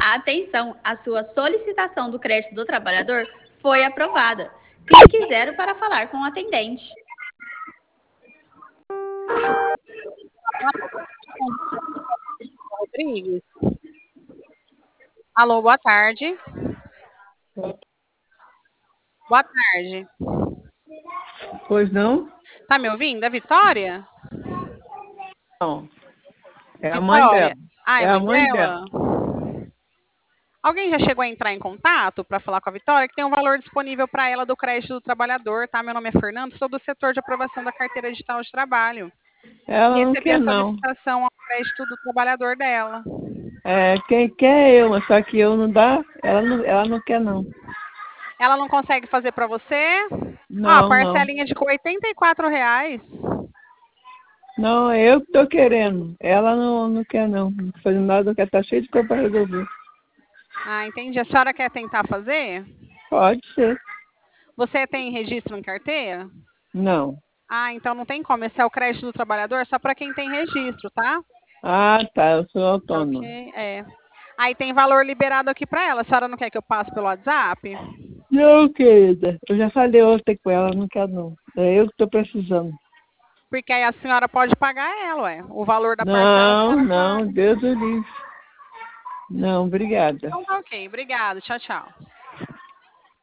Atenção, a sua solicitação do crédito do trabalhador foi aprovada. Clique 0 para falar com o atendente. Rodrigues. Alô, boa tarde. Boa tarde. Pois não? Tá me ouvindo? É Vitória? Não. É a mãe Vitória. dela. Ah, é É a a mãe mãe dela. dela? Alguém já chegou a entrar em contato para falar com a Vitória? Que tem um valor disponível para ela do crédito do trabalhador, tá? Meu nome é Fernando, sou do setor de aprovação da carteira digital de trabalho. Ela não Recebi a quer, não. solicitação ao crédito do trabalhador dela. É, quem quer é eu, mas só que eu não dá, ela não quer, não. Ela não consegue fazer para você? Ah, a Não, não. parcelinha de R$ 84. Não, é eu que tô querendo. Ela não quer, não. Não tá fazendo nada, quer estar cheio de coisa para resolver. Ah, entendi. A senhora quer tentar fazer? Pode ser. Você tem registro em carteira? Não. Ah, então não tem como. Esse é o crédito do trabalhador só para quem tem registro, tá? Ah, tá, eu sou Tá autônomo. ok? É. Aí tem valor liberado aqui para ela. A senhora não quer que eu passe pelo WhatsApp? Não, querida. Eu já falei ontem com ela, não quer, não. É eu que tô precisando. Porque aí a senhora pode pagar ela, ué. O valor da parcela a Não, senhora não, paga. Deus o livre. Não, obrigada. Então tá ok. Obrigada. Tchau, tchau.